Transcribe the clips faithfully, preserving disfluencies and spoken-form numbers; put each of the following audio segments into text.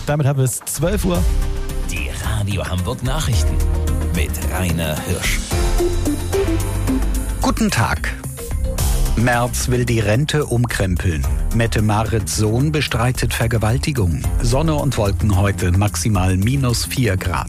Damit haben wir es zwölf Uhr. Die Radio Hamburg Nachrichten mit Rainer Hirsch. Guten Tag. Merz will die Rente umkrempeln. Mette-Marits Sohn bestreitet Vergewaltigung. Sonne und Wolken heute, maximal minus vier Grad.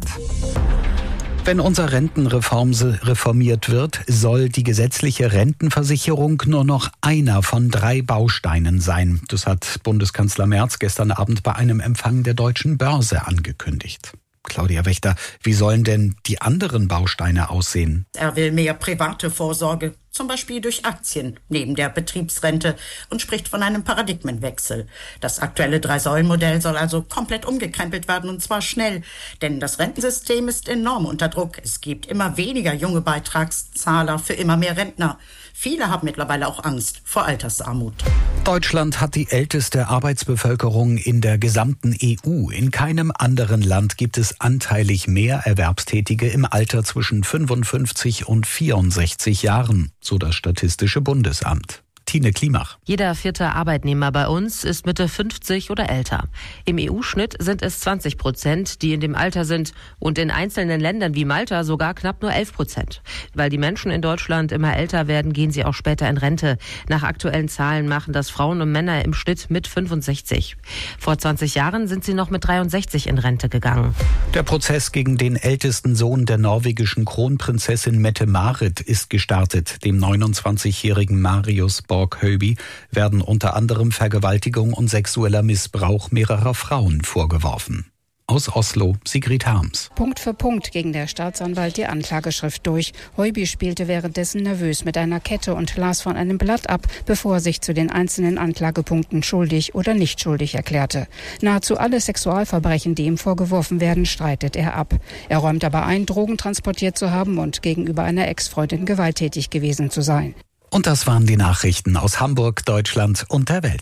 Wenn unsere Rentenreform reformiert wird, soll die gesetzliche Rentenversicherung nur noch einer von drei Bausteinen sein. Das hat Bundeskanzler Merz gestern Abend bei einem Empfang der Deutschen Börse angekündigt. Claudia Wächter, wie sollen denn die anderen Bausteine aussehen? Er will mehr private Vorsorge, zum Beispiel durch Aktien neben der Betriebsrente, und spricht von einem Paradigmenwechsel. Das aktuelle Drei-Säulen-Modell soll also komplett umgekrempelt werden, und zwar schnell. Denn das Rentensystem ist enorm unter Druck. Es gibt immer weniger junge Beitragszahler für immer mehr Rentner. Viele haben mittlerweile auch Angst vor Altersarmut. Deutschland hat die älteste Arbeitsbevölkerung in der gesamten E U. In keinem anderen Land gibt es anteilig mehr Erwerbstätige im Alter zwischen fünfundfünfzig und vierundsechzig Jahren, so das Statistische Bundesamt. Tine Klimach. Jeder vierte Arbeitnehmer bei uns ist Mitte fünfzig oder älter. Im E U-Schnitt sind es zwanzig Prozent, die in dem Alter sind, und in einzelnen Ländern wie Malta sogar knapp nur elf Prozent. Weil die Menschen in Deutschland immer älter werden, gehen sie auch später in Rente. Nach aktuellen Zahlen machen das Frauen und Männer im Schnitt mit fünfundsechzig. Vor zwanzig Jahren sind sie noch mit dreiundsechzig in Rente gegangen. Der Prozess gegen den ältesten Sohn der norwegischen Kronprinzessin Mette-Marit ist gestartet. Dem neunundzwanzigjährigen Marius Borg-Høiby werden unter anderem Vergewaltigung und sexueller Missbrauch mehrerer Frauen vorgeworfen. Aus Oslo, Sigrid Harms. Punkt für Punkt ging der Staatsanwalt die Anklageschrift durch. Høiby spielte währenddessen nervös mit einer Kette und las von einem Blatt ab, bevor er sich zu den einzelnen Anklagepunkten schuldig oder nicht schuldig erklärte. Nahezu alle Sexualverbrechen, die ihm vorgeworfen werden, streitet er ab. Er räumt aber ein, Drogen transportiert zu haben und gegenüber einer Ex-Freundin gewalttätig gewesen zu sein. Und das waren die Nachrichten aus Hamburg, Deutschland und der Welt.